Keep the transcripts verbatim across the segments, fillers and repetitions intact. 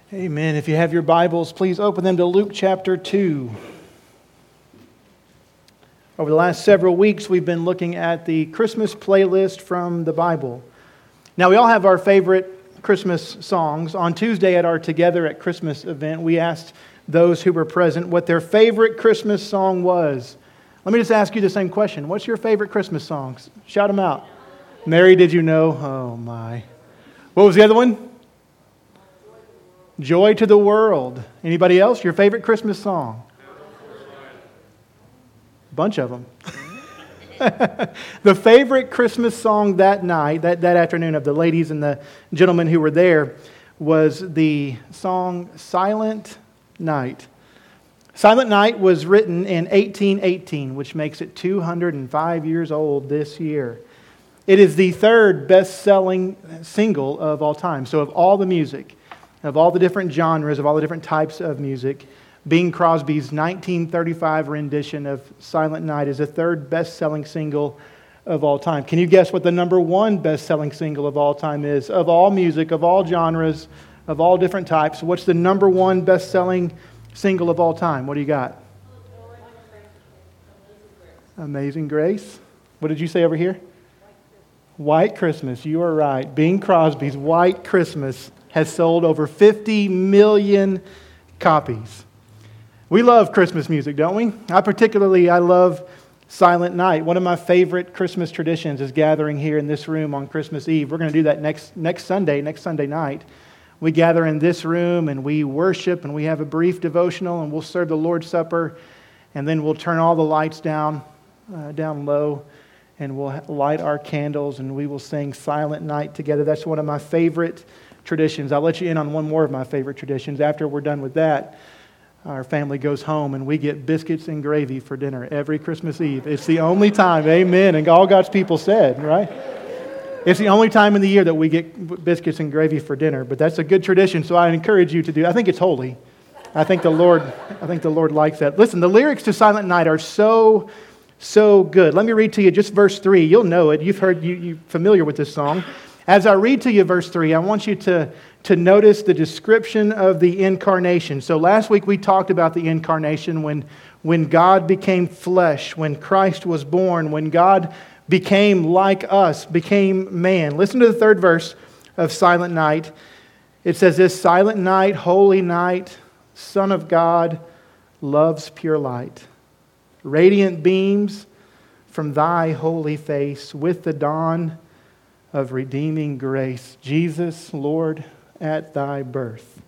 Amen. If you have your Bibles, please open them to Luke chapter two. Over the last several weeks, we've been looking at the Christmas playlist from the Bible. Now, we all have our favorite Christmas songs. On Tuesday at our Together at Christmas event, we asked those who were present what their favorite Christmas song was. Let me just ask you the same question. What's your favorite Christmas songs? Shout them out. Mary, did you know? Oh, my. What was the other one? Joy to the World. Anybody else? Your favorite Christmas song? A bunch of them. The favorite Christmas song that night, that, that afternoon of the ladies and the gentlemen who were there was the song Silent Night. Silent Night was written in eighteen eighteen, which makes it two hundred five years old this year. It is the third best-selling single of all time. So of all the music, of all the different genres, of all the different types of music, Bing Crosby's nineteen thirty-five rendition of Silent Night is the third best-selling single of all time. Can you guess what the number one best-selling single of all time is? Of all music, of all genres, of all different types, what's the number one best-selling single of all time? What do you got? Amazing Grace. What did you say over here? White Christmas. You are right. Bing Crosby's White Christmas has sold over fifty million copies. We love Christmas music, don't we? I particularly, I love Silent Night. One of my favorite Christmas traditions is gathering here in this room on Christmas Eve. We're going to do that next next Sunday, next Sunday night. We gather in this room and we worship and we have a brief devotional and we'll serve the Lord's Supper and then we'll turn all the lights down, uh, down low and we'll light our candles and we will sing Silent Night together. That's one of my favorite traditions. I'll let you in on one more of my favorite traditions. After we're done with that, our family goes home and we get biscuits and gravy for dinner every Christmas Eve. It's the only time, amen, and all God's people said, right? It's the only time in the year that we get biscuits and gravy for dinner, but that's a good tradition, so I encourage you to do. I think it's holy. I think the Lord, I think the Lord likes that. Listen, the lyrics to Silent Night are so, so good. Let me read to you just verse three. You'll know it. You've heard, you, you're familiar with this song. As I read to you verse three, I want you to, to notice the description of the incarnation. So last week we talked about the incarnation when, when God became flesh, when Christ was born, when God became like us, became man. Listen to the third verse of Silent Night. It says this, Silent night, holy night, Son of God, love's pure light. Radiant beams from thy holy face with the dawn of redeeming grace. Jesus, Lord, at thy birth.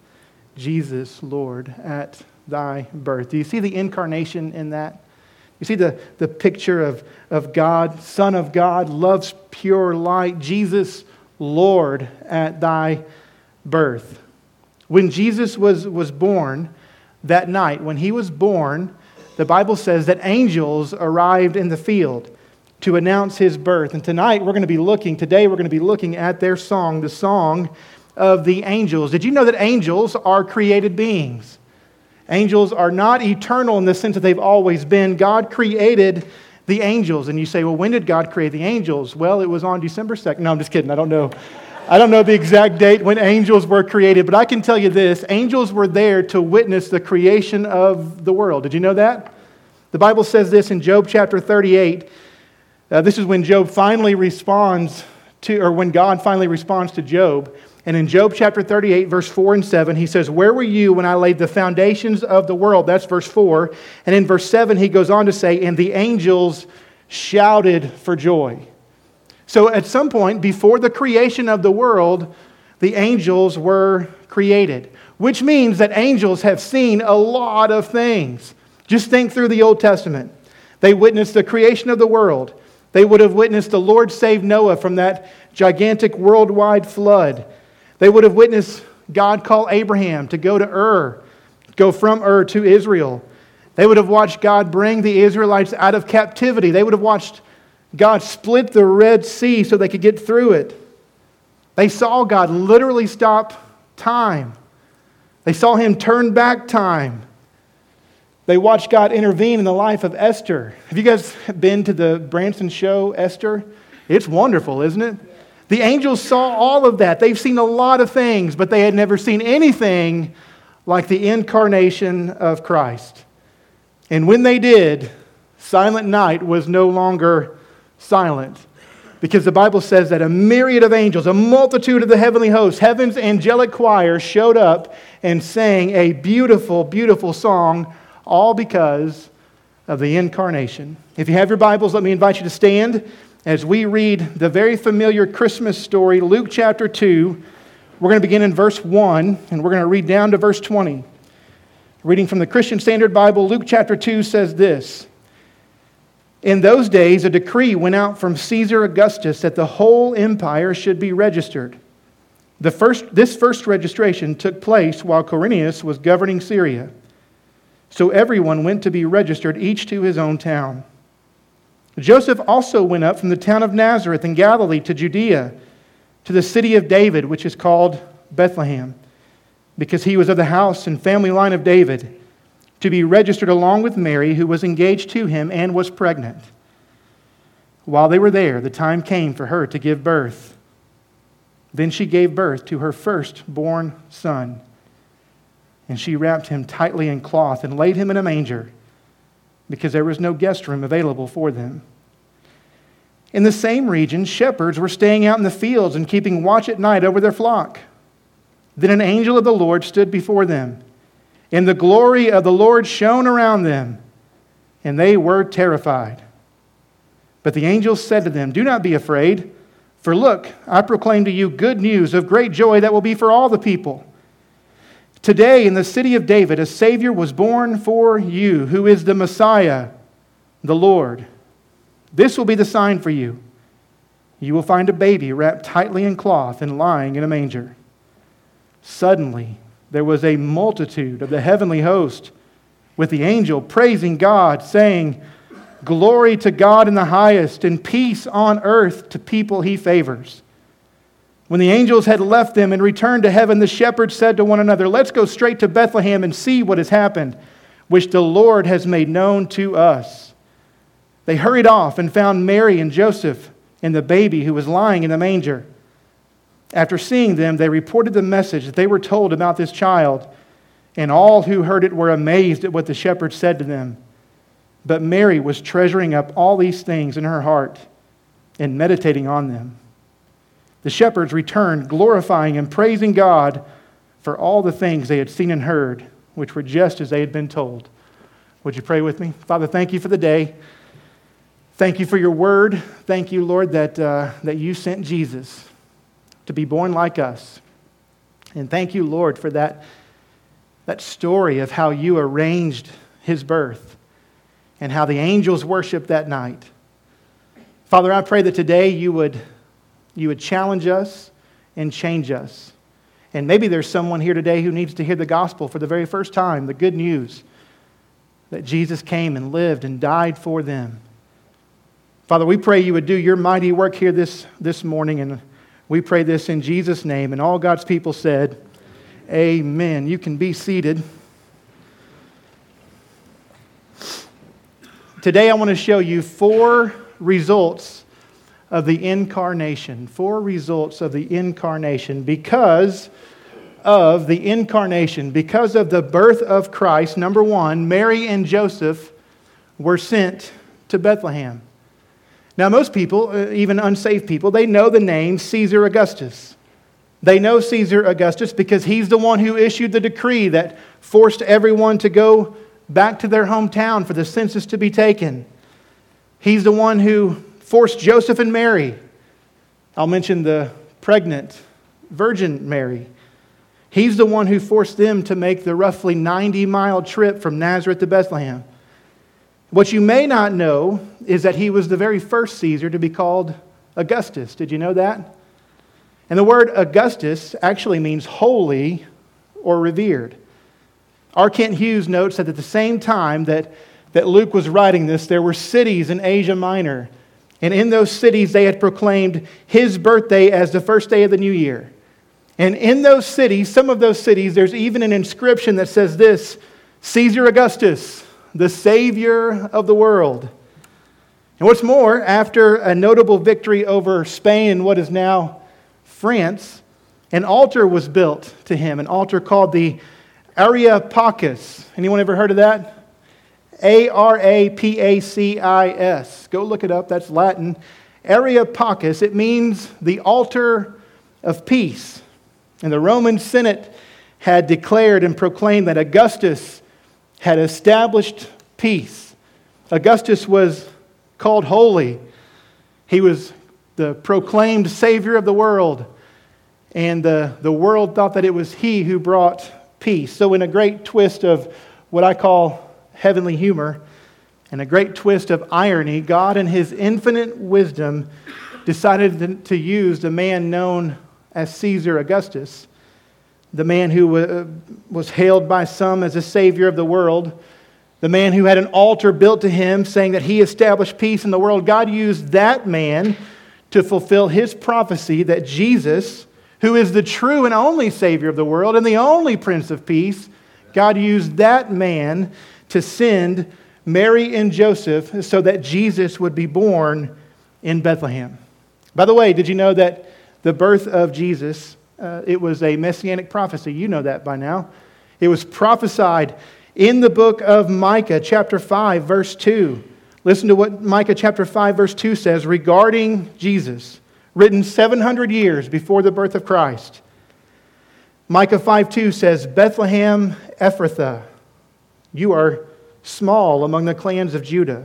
Jesus, Lord, at thy birth. Do you see the incarnation in that? You see the, the picture of, of God, Son of God, love's pure light. Jesus, Lord, at thy birth. When Jesus was, was born that night, when he was born, the Bible says that angels arrived in the field to announce his birth. And tonight we're going to be looking, today we're going to be looking at their song, the song of the angels. Did you know that angels are created beings? Angels are not eternal in the sense that they've always been. God created the angels. And you say, well, when did God create the angels? Well, it was on December second. No, I'm just kidding. I don't know. I don't know the exact date when angels were created, but I can tell you this. Angels were there to witness the creation of the world. Did you know that? The Bible says this in Job chapter thirty-eight. Uh, this is when Job finally responds to, or when God finally responds to Job. And in Job chapter thirty-eight, verse four and seven, he says, where were you when I laid the foundations of the world? That's verse four. And in verse seven, he goes on to say, and the angels shouted for joy. So at some point, before the creation of the world, the angels were created. Which means that angels have seen a lot of things. Just think through the Old Testament. They witnessed the creation of the world. They would have witnessed the Lord save Noah from that gigantic worldwide flood. They would have witnessed God call Abraham to go to Ur, go from Ur to Israel. They would have watched God bring the Israelites out of captivity. They would have watched God split the Red Sea so they could get through it. They saw God literally stop time. They saw Him turn back time. They watched God intervene in the life of Esther. Have you guys been to the Branson show, Esther? It's wonderful, isn't it? The angels saw all of that. They've seen a lot of things, but they had never seen anything like the incarnation of Christ. And when they did, silent night was no longer silent. Because the Bible says that a myriad of angels, a multitude of the heavenly hosts, heaven's angelic choir showed up and sang a beautiful, beautiful song, all because of the incarnation. If you have your Bibles, let me invite you to stand as we read the very familiar Christmas story, Luke chapter two. We're going to begin in verse one, and we're going to read down to verse twenty. Reading from the Christian Standard Bible, Luke chapter two says this: In those days, a decree went out from Caesar Augustus that the whole empire should be registered. The first, this first registration took place while Quirinius was governing Syria. So everyone went to be registered, each to his own town. Joseph also went up from the town of Nazareth in Galilee to Judea, to the city of David, which is called Bethlehem, because he was of the house and family line of David, to be registered along with Mary, who was engaged to him and was pregnant. While they were there, the time came for her to give birth. Then she gave birth to her firstborn son, and she wrapped him tightly in cloth and laid him in a manger, because there was no guest room available for them. In the same region, shepherds were staying out in the fields and keeping watch at night over their flock. Then an angel of the Lord stood before them, and the glory of the Lord shone around them, and they were terrified. But the angel said to them, "Do not be afraid, for look, I proclaim to you good news of great joy that will be for all the people. Today in the city of David a Savior was born for you, who is the Messiah, the Lord. This will be the sign for you. You will find a baby wrapped tightly in cloth and lying in a manger." Suddenly there was a multitude of the heavenly host with the angel praising God, saying, "Glory to God in the highest, and peace on earth to people he favors." When the angels had left them and returned to heaven, the shepherds said to one another, "Let's go straight to Bethlehem and see what has happened, which the Lord has made known to us." They hurried off and found Mary and Joseph and the baby who was lying in the manger. After seeing them, they reported the message that they were told about this child, and all who heard it were amazed at what the shepherds said to them. But Mary was treasuring up all these things in her heart and meditating on them. The shepherds returned, glorifying and praising God for all the things they had seen and heard, which were just as they had been told. Would you pray with me? Father, thank you for the day. Thank you for your word. Thank you, Lord, that, uh, that you sent Jesus to be born like us. And thank you, Lord, for that, that story of how you arranged his birth and how the angels worshiped that night. Father, I pray that today you would, you would challenge us and change us. And maybe there's someone here today who needs to hear the gospel for the very first time, the good news that Jesus came and lived and died for them. Father, we pray you would do your mighty work here this, this morning, and we pray this in Jesus' name. And all God's people said, amen. You can be seated. Today I want to show you four results of the incarnation. Four results of the incarnation because of the incarnation. Because of the birth of Christ, number one, Mary and Joseph were sent to Bethlehem. Now, most people, even unsaved people, they know the name Caesar Augustus. They know Caesar Augustus because he's the one who issued the decree that forced everyone to go back to their hometown for the census to be taken. He's the one who forced Joseph and Mary. I'll mention the pregnant Virgin Mary. He's the one who forced them to make the roughly ninety-mile trip from Nazareth to Bethlehem. What you may not know is that he was the very first Caesar to be called Augustus. Did you know that? And the word Augustus actually means holy or revered. R. Kent Hughes notes that at the same time that, that Luke was writing this, there were cities in Asia Minor. And in those cities, they had proclaimed his birthday as the first day of the new year. And in those cities, some of those cities, there's even an inscription that says this, Caesar Augustus, the Savior of the world. And what's more, after a notable victory over Spain in what is now France, an altar was built to him, an altar called the Areopagus. Anyone ever heard of that? A R A P A C I S. Go look it up. That's Latin. Areopagus. It means the altar of peace. And the Roman Senate had declared and proclaimed that Augustus had established peace. Augustus was called holy. He was the proclaimed Savior of the world. And the, the world thought that it was he who brought peace. So in a great twist of what I call heavenly humor, and a great twist of irony, God in his infinite wisdom decided to, to use the man known as Caesar Augustus, the man who uh, was hailed by some as a savior of the world, the man who had an altar built to him saying that he established peace in the world. God used that man to fulfill his prophecy that Jesus, who is the true and only Savior of the world and the only Prince of Peace, God used that man to send Mary and Joseph so that Jesus would be born in Bethlehem. By the way, did you know that the birth of Jesus, uh, it was a messianic prophecy? You know that by now. It was prophesied in the book of Micah, chapter five, verse two. Listen to what Micah chapter five, verse two says regarding Jesus, written seven hundred years before the birth of Christ. Micah five two says, Bethlehem Ephrathah, you are small among the clans of Judah.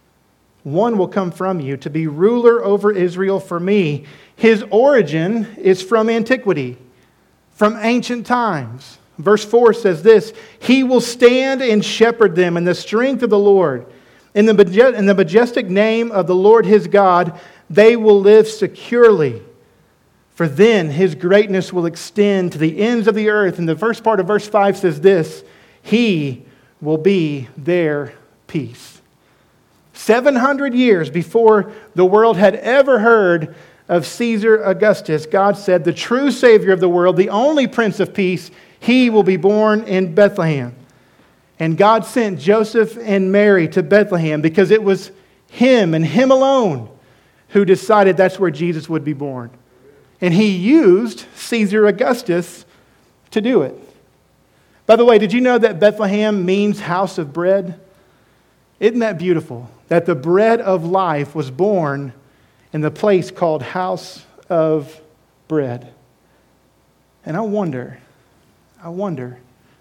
One will come from you to be ruler over Israel for me. His origin is from antiquity, from ancient times. Verse four says this, he will stand and shepherd them in the strength of the Lord. In the, maje- in the majestic name of the Lord his God, they will live securely. For then his greatness will extend to the ends of the earth. And the first part of verse five says this, he will be their peace. seven hundred years before the world had ever heard of Caesar Augustus, God said, the true Savior of the world, the only Prince of Peace, he will be born in Bethlehem. And God sent Joseph and Mary to Bethlehem because it was him and him alone who decided that's where Jesus would be born. And he used Caesar Augustus to do it. By the way, did you know that Bethlehem means house of bread? Isn't that beautiful? That the bread of life was born in the place called house of bread. And I wonder, I wonder,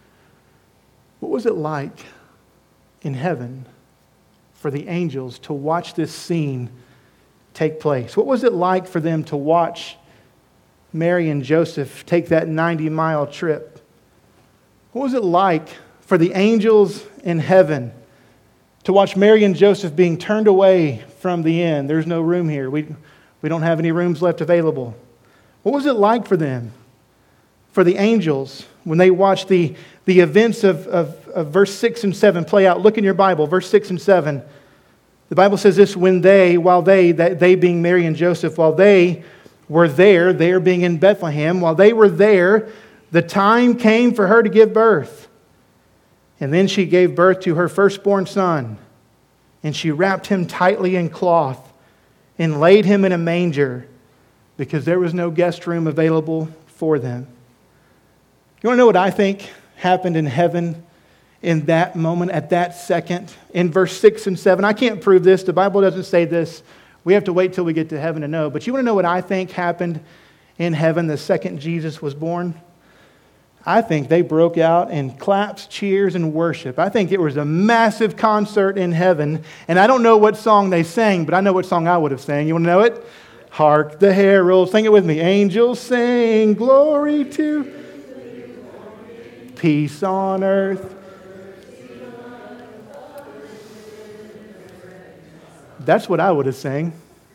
what was it like in heaven for the angels to watch this scene take place? What was it like for them to watch Mary and Joseph take that ninety-mile trip? What was it like for the angels in heaven to watch Mary and Joseph being turned away from the inn? There's no room here. We, we don't have any rooms left available. What was it like for them, for the angels, when they watched the, the events of, of, of verse six and seven play out? Look in your Bible, verse six and seven. The Bible says this, when they, while they, that they being Mary and Joseph, while they were there, there being in Bethlehem, while they were there, the time came for her to give birth. And then she gave birth to her firstborn son. And she wrapped him tightly in cloth and laid him in a manger because there was no guest room available for them. You want to know what I think happened in heaven in that moment, at that second, in verse six and seven? I can't prove this. The Bible doesn't say this. We have to wait till we get to heaven to know. But you want to know what I think happened in heaven the second Jesus was born? I think they broke out in claps, cheers, and worship. I think it was a massive concert in heaven. And I don't know what song they sang, but I know what song I would have sang. You want to know it? Hark the herald. Sing it with me. Angels sing glory to peace on earth. That's what I would have sang.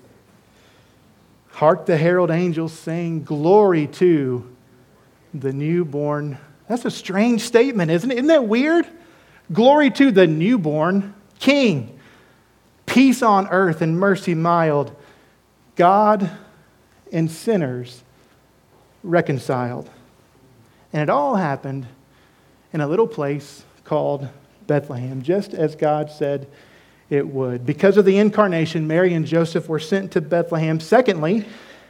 Hark the herald angels sing glory to the newborn. That's a strange statement, isn't it? Isn't that weird? Glory to the newborn King. Peace on earth and mercy mild. God and sinners reconciled. And it all happened in a little place called Bethlehem, just as God said it would. Because of the incarnation, Mary and Joseph were sent to Bethlehem. Secondly,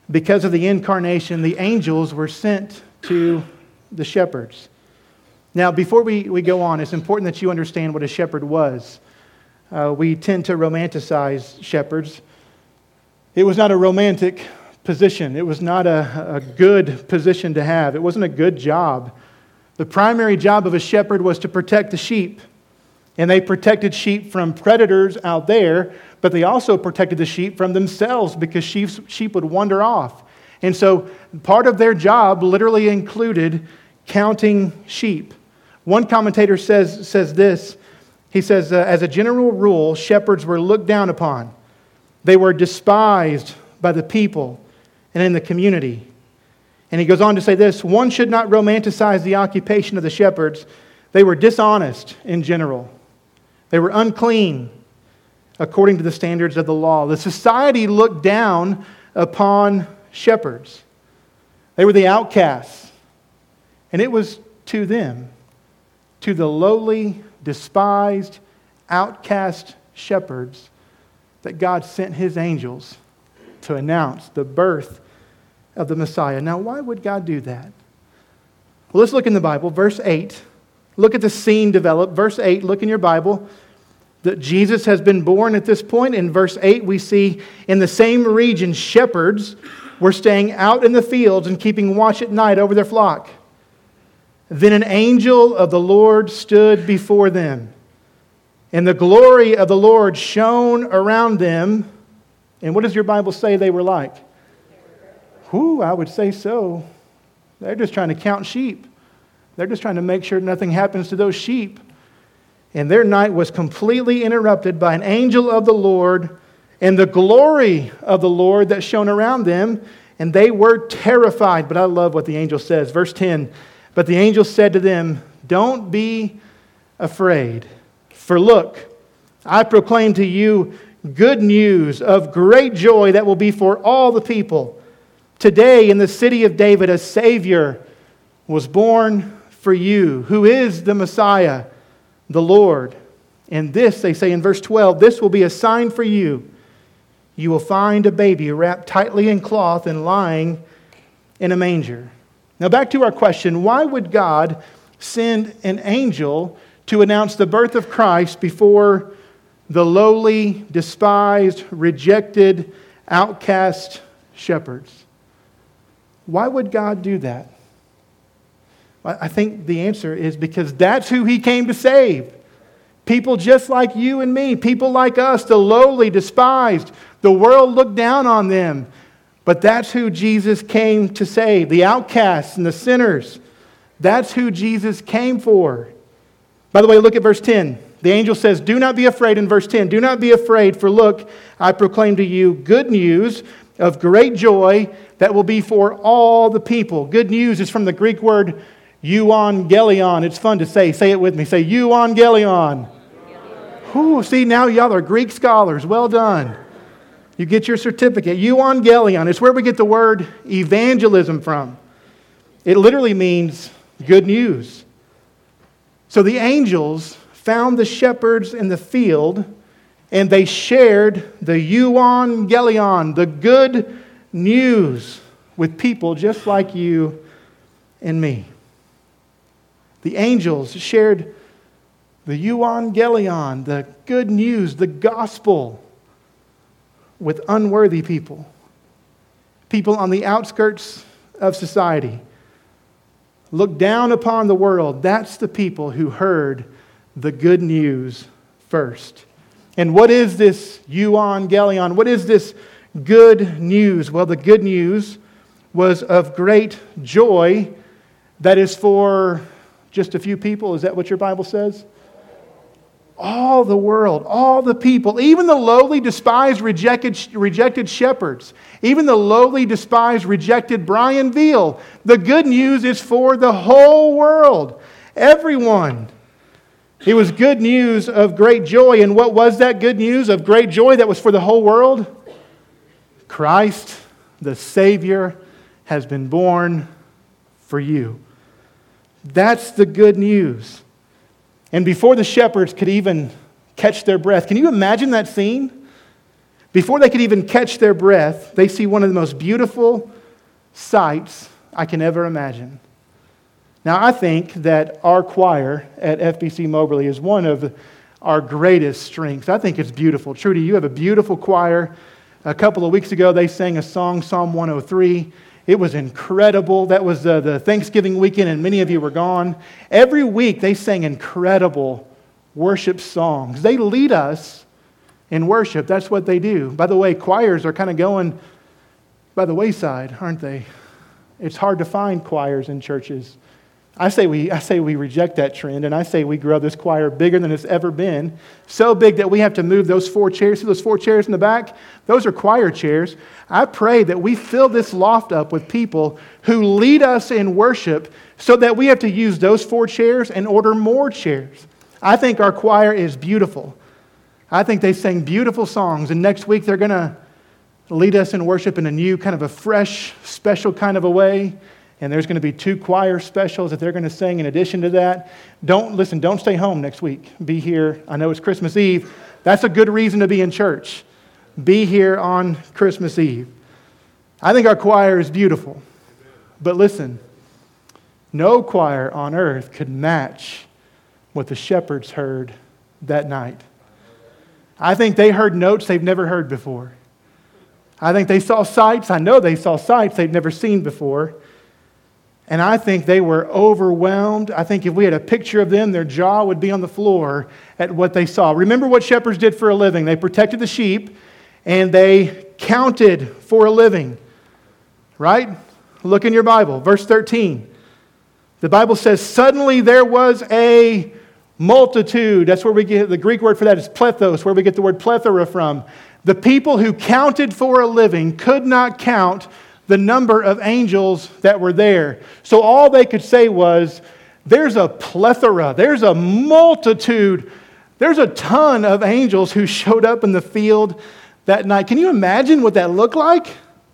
because of the incarnation, the angels were sent to the shepherds. Now, before we, we go on, it's important that you understand what a shepherd was. Uh, we tend to romanticize shepherds. It was not a romantic position. It was not a, a good position to have. It wasn't a good job. The primary job of a shepherd was to protect the sheep. And they protected sheep from predators out there, but they also protected the sheep from themselves because sheep, sheep would wander off. And so part of their job literally included counting sheep. One commentator says, says this. He says, uh, as a general rule, shepherds were looked down upon. They were despised by the people and in the community. And he goes on to say this, one should not romanticize the occupation of the shepherds. They were dishonest in general. They were unclean according to the standards of the law. The society looked down upon shepherds. They were the outcasts. And it was to them, to the lowly, despised, outcast shepherds, that God sent His angels to announce the birth of the Messiah. Now, why would God do that? Well, let's look in the Bible. Verse eight. Look at the scene develop. Verse eight, look in your Bible. That Jesus has been born at this point. In verse eight, we see in the same region, shepherds were staying out in the fields and keeping watch at night over their flock. Then an angel of the Lord stood before them, and the glory of the Lord shone around them. And what does your Bible say they were like? Whew, I would say so. They're just trying to count sheep. They're just trying to make sure nothing happens to those sheep. And their night was completely interrupted by an angel of the Lord and the glory of the Lord that shone around them. And they were terrified. But I love what the angel says. Verse ten, but the angel said to them, don't be afraid. For look, I proclaim to you good news of great joy that will be for all the people. Today in the city of David, a Savior was born for you, who is the Messiah, the Lord. And this, they say in verse twelve, this will be a sign for you. You will find a baby wrapped tightly in cloth and lying in a manger. Now back to our question, why would God send an angel to announce the birth of Christ before the lowly, despised, rejected, outcast shepherds? Why would God do that? I think the answer is because that's who He came to save. People just like you and me, people like us, the lowly, despised. The world looked down on them. But that's who Jesus came to save, the outcasts and the sinners. That's who Jesus came for. By the way, look at verse ten. The angel says, do not be afraid in verse ten. Do not be afraid, for look, I proclaim to you good news of great joy that will be for all the people. Good news is from the Greek word euangelion. It's fun to say. Say it with me. Say euangelion. Ooh, see, now y'all are Greek scholars. Well done. You get your certificate. Euangelion. It's where we get the word evangelism from. It literally means good news. So the angels found the shepherds in the field, and they shared the euangelion, the good news, with people just like you and me. The angels shared the euangelion, the good news, the gospel, with unworthy people. People on the outskirts of society. Look down upon the world. That's the people who heard the good news first. And what is this euangelion? What is this good news? Well, the good news was of great joy that is for just a few people. Is that what your Bible says? All the world, all the people, even the lowly, despised, rejected, rejected shepherds, even the lowly, despised, rejected Brian Veal. The good news is for the whole world, everyone. It was good news of great joy. And what was that good news of great joy that was for the whole world? Christ, the Savior, has been born for you. That's the good news. And before the shepherds could even catch their breath, can you imagine that scene? Before they could even catch their breath, they see one of the most beautiful sights I can ever imagine. Now, I think that our choir at F B C Moberly is one of our greatest strengths. I think it's beautiful. Trudy, you have a beautiful choir. A couple of weeks ago, they sang a song, Psalm one oh three. It was incredible. That was uh, the Thanksgiving weekend, and many of you were gone. Every week, they sang incredible worship songs. They lead us in worship. That's what they do. By the way, choirs are kind of going by the wayside, aren't they? It's hard to find choirs in churches. I say we I say we reject that trend, and I say we grow this choir bigger than it's ever been. So big that we have to move those four chairs. See those four chairs in the back? Those are choir chairs. I pray that we fill this loft up with people who lead us in worship so that we have to use those four chairs and order more chairs. I think our choir is beautiful. I think they sing beautiful songs, and next week they're going to lead us in worship in a new, kind of a fresh, special kind of a way. And there's going to be two choir specials that they're going to sing in addition to that. Don't, listen, don't stay home next week. Be here. I know it's Christmas Eve. That's a good reason to be in church. Be here on Christmas Eve. I think our choir is beautiful. But listen, no choir on earth could match what the shepherds heard that night. I think they heard notes they've never heard before. I think they saw sights. I know they saw sights they've never seen before. And I think they were overwhelmed. I think if we had a picture of them, their jaw would be on the floor at what they saw. Remember what shepherds did for a living. They protected the sheep and they counted for a living. Right? Look in your Bible. Verse thirteen. The Bible says, suddenly there was a multitude. That's where we get the Greek word for that is plethos, where we get the word plethora from. The people who counted for a living could not count the number of angels that were there. So all they could say was, there's a plethora, there's a multitude, there's a ton of angels who showed up in the field that night. Can you imagine what that looked like?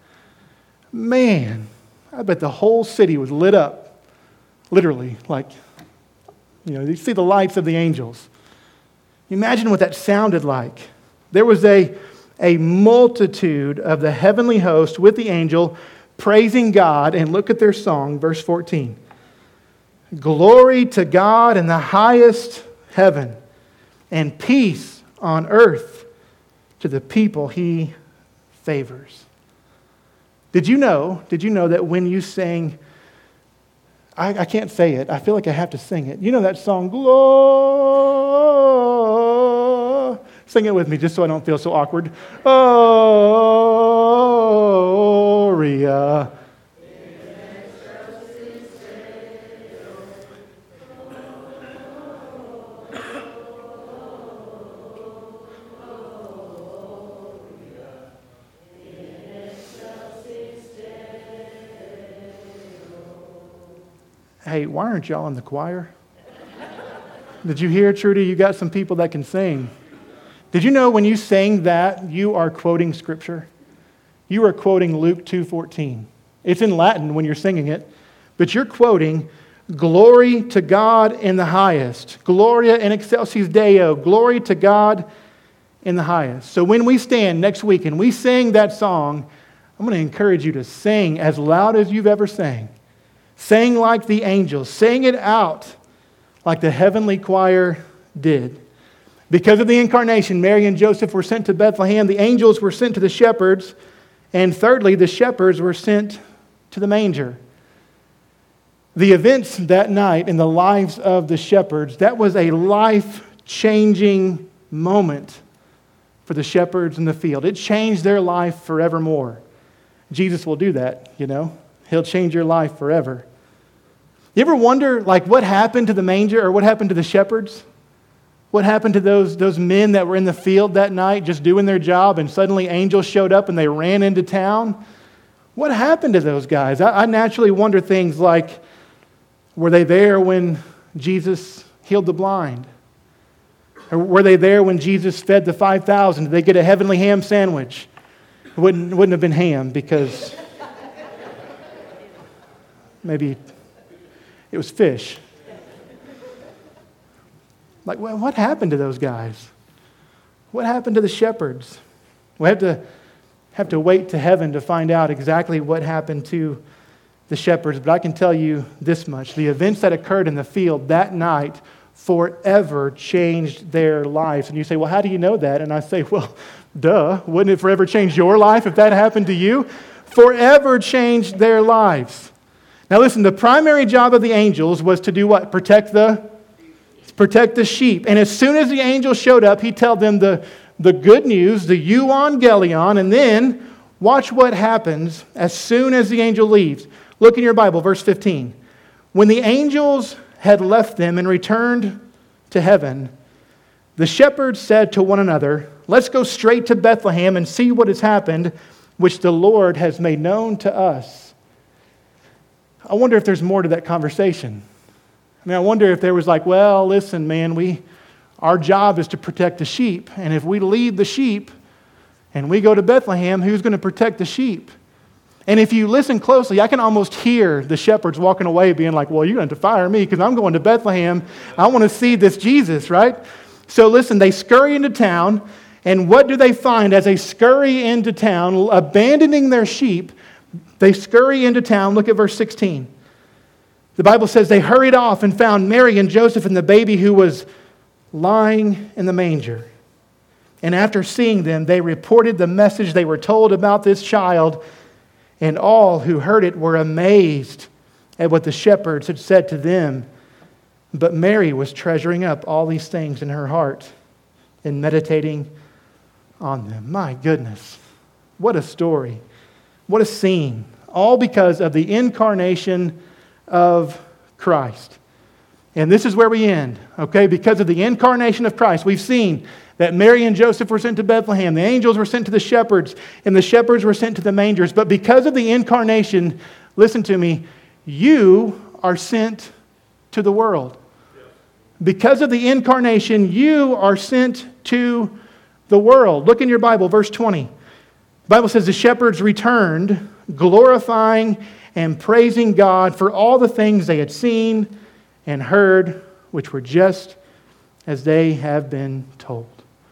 Man, I bet the whole city was lit up. Literally, like, you know, you see the lights of the angels. Imagine what that sounded like. There was a A multitude of the heavenly host with the angel praising God. And look at their song, verse fourteen. Glory to God in the highest heaven, and peace on earth to the people He favors. Did you know, did you know that when you sing, I, I can't say it, I feel like I have to sing it. You know that song, Glory. Sing it with me just so I don't feel so awkward. Gloria. Hey, why aren't y'all in the choir? Did you hear, Trudy? You got some people that can sing. Did you know when you sang that, you are quoting Scripture? You are quoting Luke two fourteen. It's in Latin when you're singing it, but you're quoting, glory to God in the highest. Gloria in excelsis Deo. Glory to God in the highest. So when we stand next week and we sing that song, I'm going to encourage you to sing as loud as you've ever sang. Sing like the angels. Sing it out like the heavenly choir did. Because of the incarnation, Mary and Joseph were sent to Bethlehem. The angels were sent to the shepherds. And thirdly, the shepherds were sent to the manger. The events that night in the lives of the shepherds, that was a life-changing moment for the shepherds in the field. It changed their life forevermore. Jesus will do that, you know. He'll change your life forever. You ever wonder, like, what happened to the manger or what happened to the shepherds? What happened to those, those men that were in the field that night just doing their job and suddenly angels showed up and they ran into town? What happened to those guys? I, I naturally wonder things like, were they there when Jesus healed the blind? Or were they there when Jesus fed the five thousand? Did they get a heavenly ham sandwich? It wouldn't, it wouldn't have been ham because maybe it was fish. Like, well, what happened to those guys? What happened to the shepherds? We have to have to wait to heaven to find out exactly what happened to the shepherds, but I can tell you this much. The events that occurred in the field that night forever changed their lives. And you say, well, how do you know that? And I say, well, duh, wouldn't it forever change your life if that happened to you? Forever changed their lives. Now listen, the primary job of the angels was to do what? Protect the, protect the sheep. And as soon as the angel showed up, he told them the, the good news, the euangelion, and then watch what happens as soon as the angel leaves. Look in your Bible, verse fifteen. When the angels had left them and returned to heaven, the shepherds said to one another, let's go straight to Bethlehem and see what has happened, which the Lord has made known to us. I wonder if there's more to that conversation. I mean, I wonder if there was like, well, listen, man, we, our job is to protect the sheep. And if we leave the sheep and we go to Bethlehem, who's going to protect the sheep? And if you listen closely, I can almost hear the shepherds walking away being like, well, you're going to have to fire me because I'm going to Bethlehem. I want to see this Jesus, right? So listen, they scurry into town, and what do they find as they scurry into town, abandoning their sheep? They scurry into town. Look at verse sixteen. The Bible says they hurried off and found Mary and Joseph and the baby who was lying in the manger. And after seeing them, they reported the message they were told about this child, and all who heard it were amazed at what the shepherds had said to them. But Mary was treasuring up all these things in her heart and meditating on them. My goodness, what a story. What a scene. All because of the incarnation of Christ. And this is where we end, okay? Because of the incarnation of Christ, we've seen that Mary and Joseph were sent to Bethlehem, the angels were sent to the shepherds, and the shepherds were sent to the mangers. But because of the incarnation, listen to me, you are sent to the world. Because of the incarnation, you are sent to the world. Look in your Bible, verse twenty. The Bible says the shepherds returned, glorifying and praising God for all the things they had seen and heard, which were just as they have been told.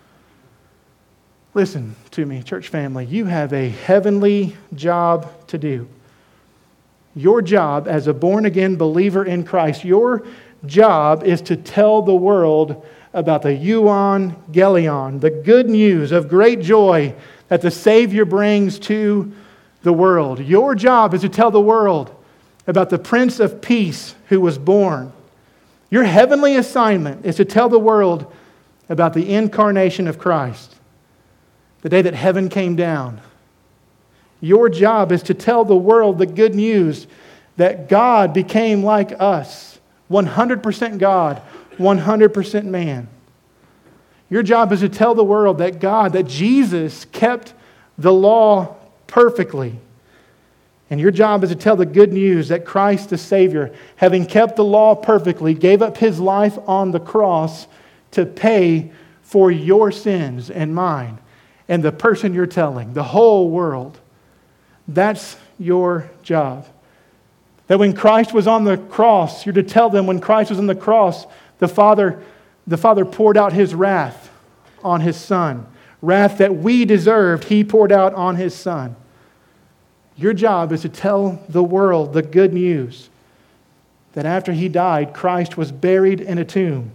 Listen to me, church family. You have a heavenly job to do. Your job as a born-again believer in Christ, your job is to tell the world about the euangelion, the good news of great joy that the Savior brings to the world. Your job is to tell the world about the Prince of Peace who was born. Your heavenly assignment is to tell the world about the incarnation of Christ, the day that heaven came down. Your job is to tell the world the good news that God became like us, one hundred percent God, one hundred percent man. Your job is to tell the world that God, that Jesus kept the law perfectly. And your job is to tell the good news that Christ the Savior, having kept the law perfectly, gave up His life on the cross to pay for your sins and mine and the person you're telling, the whole world. That's your job. That when Christ was on the cross, you're to tell them when Christ was on the cross, the Father, the Father poured out His wrath on His Son. Wrath that we deserved, He poured out on His Son. Your job is to tell the world the good news that after He died, Christ was buried in a tomb.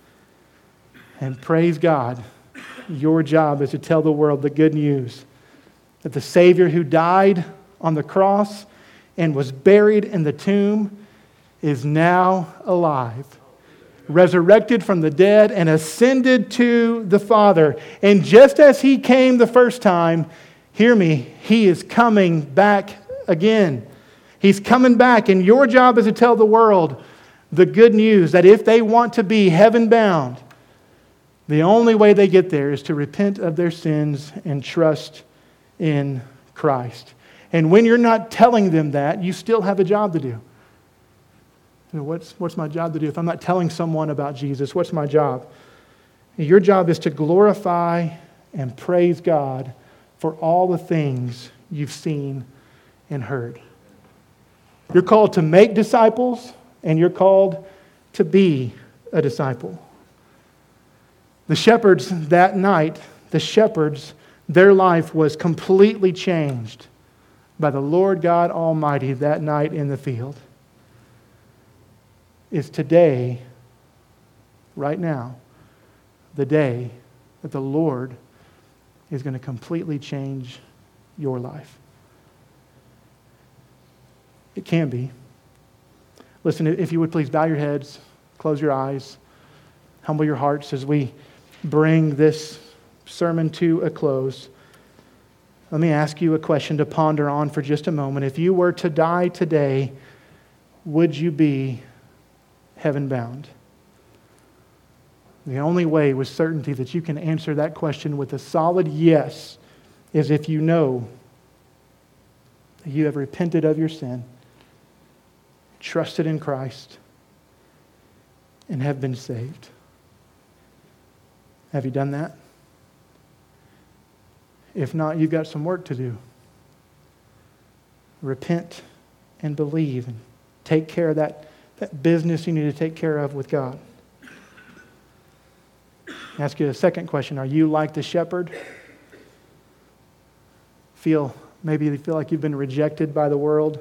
And praise God, your job is to tell the world the good news that the Savior who died on the cross and was buried in the tomb is now alive, resurrected from the dead and ascended to the Father. And just as He came the first time, hear me, He is coming back again. He's coming back, and your job is to tell the world the good news that if they want to be heaven-bound, the only way they get there is to repent of their sins and trust in Christ. And when you're not telling them that, you still have a job to do. You know, what's, what's my job to do? If I'm not telling someone about Jesus, what's my job? Your job is to glorify and praise God for all the things you've seen and heard. You're called to make disciples, and you're called to be a disciple. The shepherds that night, the shepherds their life was completely changed by the Lord God Almighty that night in the field, is today, right now, the day that the Lord is going to completely change your life. It can be. Listen, if you would please bow your heads, close your eyes, humble your hearts as we bring this sermon to a close. Let me ask you a question to ponder on for just a moment. If you were to die today, would you be heaven-bound? The only way with certainty that you can answer that question with a solid yes is if you know that you have repented of your sin, trusted in Christ, and have been saved. Have you done that? If not, you've got some work to do. Repent and believe and take care of that, that business you need to take care of with God. Ask you a second question. Are you like the shepherd? Feel, maybe you feel like you've been rejected by the world.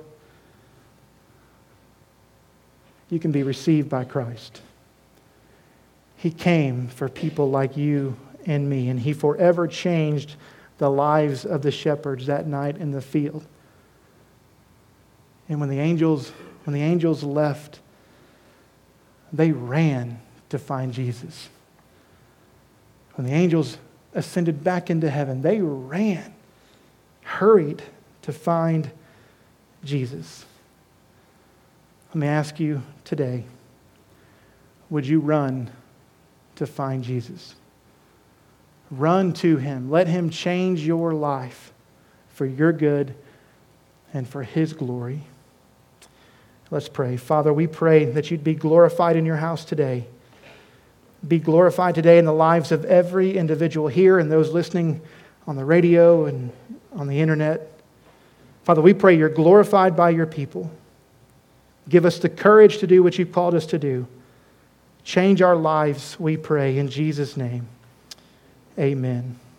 You can be received by Christ. He came for people like you and me, and He forever changed the lives of the shepherds that night in the field. And when the angels, when the angels left, they ran to find Jesus. When the angels ascended back into heaven, they ran, hurried to find Jesus. Let me ask you today, would you run to find Jesus? Run to Him. Let Him change your life for your good and for His glory. Let's pray. Father, we pray that You'd be glorified in Your house today. Be glorified today in the lives of every individual here and those listening on the radio and on the internet. Father, we pray You're glorified by Your people. Give us the courage to do what You've called us to do. Change our lives, we pray, in Jesus' name. Amen.